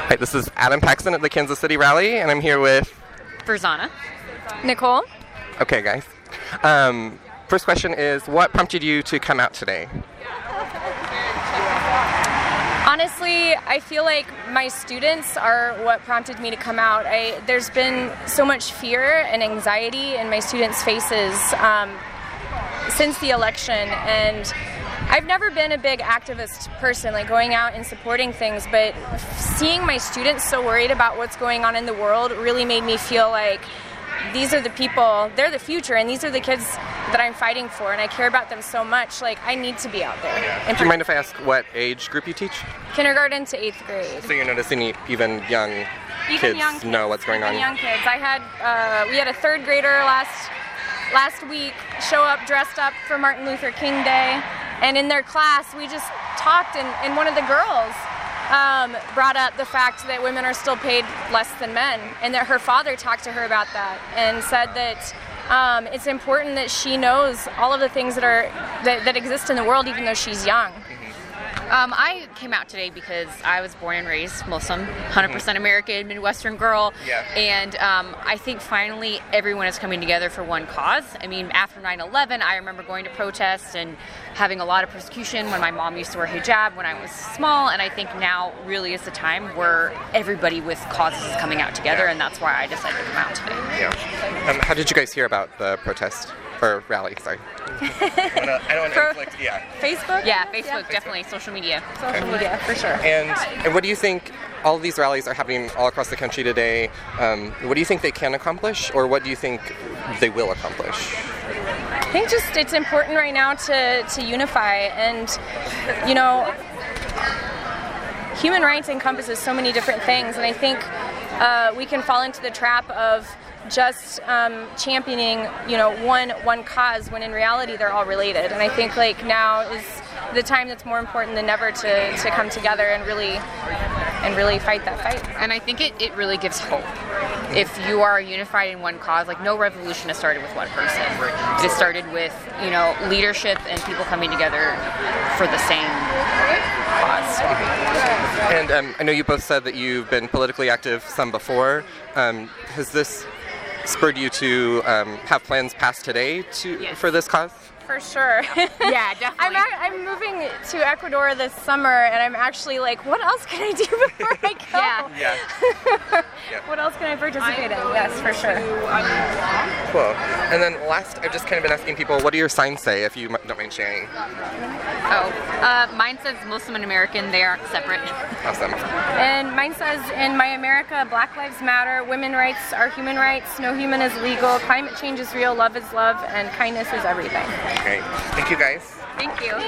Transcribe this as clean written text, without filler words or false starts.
Hi, this is Adam Paxton at the Kansas City Rally, and I'm here with... Verzana. Nicole. Okay, guys. First question is, what prompted you to come out today? Honestly, I feel like my students are what prompted me to come out. There's been so much fear and anxiety in my students' faces since the election, and I've never been a big activist person, like going out and supporting things, but seeing my students so worried about what's going on in the world really made me feel like these are the people, they're the future, and these are the kids that I'm fighting for, and I care about them so much. Like, I need to be out there. Do you mind if I ask what age group you teach? Kindergarten to 8th grade. So you're noticing even young kids know what's going on? Even young kids. We had a 3rd grader last week show up dressed up for Martin Luther King Day, and in their class we just talked, and one of the girls brought up the fact that women are still paid less than men, and that her father talked to her about that and said that it's important that she knows all of the things that exist in the world, even though she's young. I came out today because I was born and raised Muslim, 100% American, Midwestern girl, and I think finally everyone is coming together for one cause. I mean, after 9/11, I remember going to protest and having a lot of persecution when my mom used to wear hijab when I was small, and I think now really is the time where everybody with causes is coming out together, and that's why I decided to come out today. Yeah. How did you guys hear about the protest? Or rally, sorry. I don't want to inflict, Facebook? Yeah, Facebook, definitely. Social media. Social media, for sure. And what do you think, all of these rallies are happening all across the country today, what do you think they can accomplish, or what do you think they will accomplish? I think just it's important right now to unify, and, you know, human rights encompasses so many different things, and I think we can fall into the trap of just championing, you know, one cause, when in reality they're all related. And I think like now is the time that's more important than ever to come together and really fight that fight. And I think it really gives hope. If you are unified in one cause, like no revolution has started with one person. It has started with, you know, leadership and people coming together for the same cause. And I know you both said that you've been politically active some before. Has this spurred you to have plans passed today for this cause? For sure. Yeah, definitely. I'm moving to Ecuador this summer, and I'm actually like, what else can I do before I go? Yeah. What else can I participate in? Yes, for sure. Cool. And then last, I've just kind of been asking people, what do your signs say, if you don't mind sharing? Mine says Muslim and American, they aren't separate. Awesome. And mine says, in my America, Black Lives Matter, women's rights are human rights, no human is legal, climate change is real, love is love, and kindness is everything. Great. Thank you, guys. Thank you.